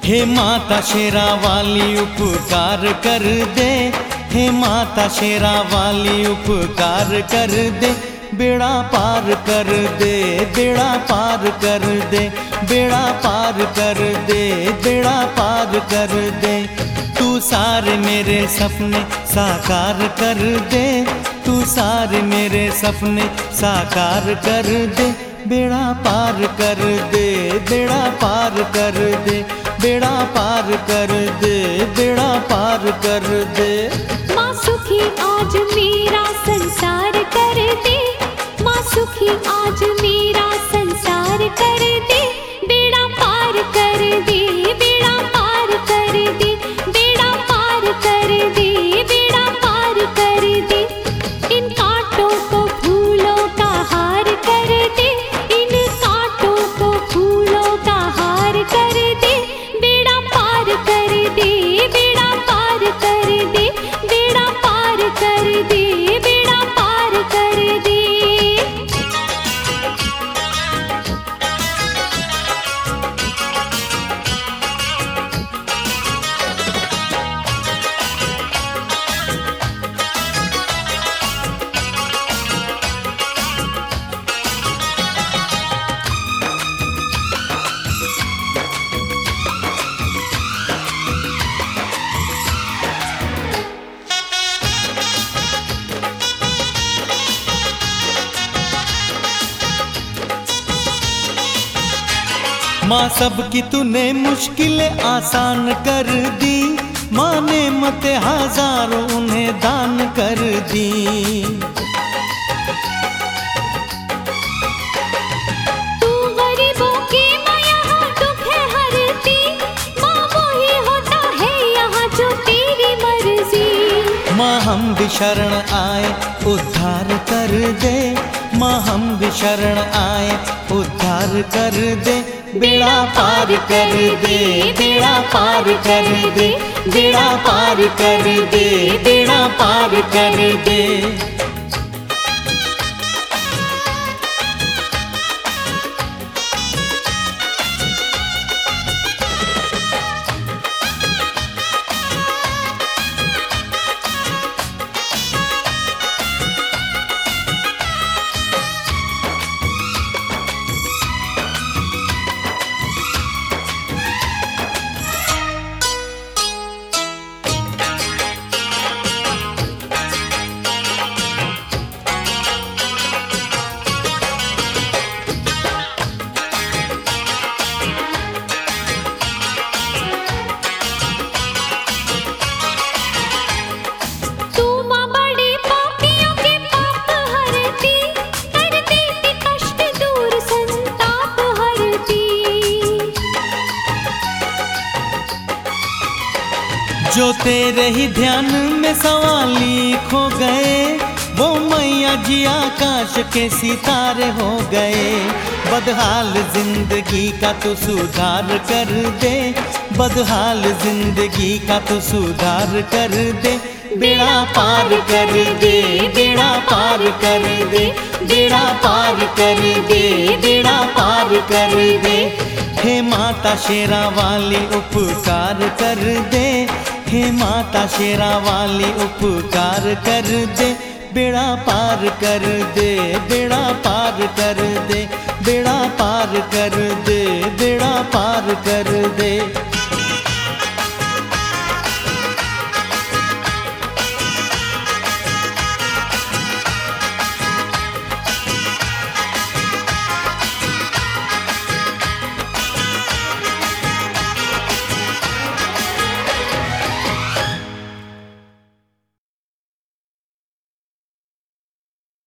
हे माता शेरा वाली उपकार कर दे, हे माता शेरा वाली उपकार कर दे, बेड़ा पार कर दे, बेड़ा पार कर दे, बेड़ा पार कर दे, बेड़ा पार कर दे। तू सारे मेरे सपने साकार कर दे, तू सारे मेरे सपने साकार कर दे, बेड़ा पार कर दे, बेड़ा पार कर दे, बेड़ा पार कर दे, बेड़ा पार कर दे। माँ सुखी आज मेरा संसार कर दे, माँ सुखी आज मेरा संसार कर दे, बेड़ा पार कर दे, बेड़ा पार कर दे, बेड़ा पार कर दे, बेड़ा पार कर दे। इन कांटों को फूलों का हार कर दे, इन कांटों को फूलों का हार कर दे, बेड़ा पार कर दे, बेड़ा पार कर दे, बेड़ा पार कर दे, बेड़ा पार कर दे। माँ सबकी तूने मुश्किलें आसान कर दी, माँ ने मत हजारों उन्हें दान कर दी। तू गरीबों की माँ यहाँ दुख है हरती, माँ वही होता है यहाँ जो तेरी मर्जी। माँ हम भी शरण आए उद्धार कर दे, माँ हम भी शरण आए उद्धार कर दे, बेड़ा पार कर दे, बेड़ा पार कर दे, बेड़ा पार कर दे, बेड़ा पार कर दे। जो तेरे ही ध्यान में सवाली खो गए, वो मैया जी आकाश के सितारे हो गए। बदहाल जिंदगी का तो सुधार कर दे, बदहाल जिंदगी का तो सुधार कर दे, बेड़ा पार कर दे, बेड़ा पार कर दे, बेड़ा पार कर दे, बेड़ा पार कर दे। हे माता शेरा वाली उपकार कर दे, हे माता शेरा वाली उपकार कर दे, बेड़ा पार कर दे, बेड़ा पार कर दे, बेड़ा पार कर दे, बेड़ा पार कर दे।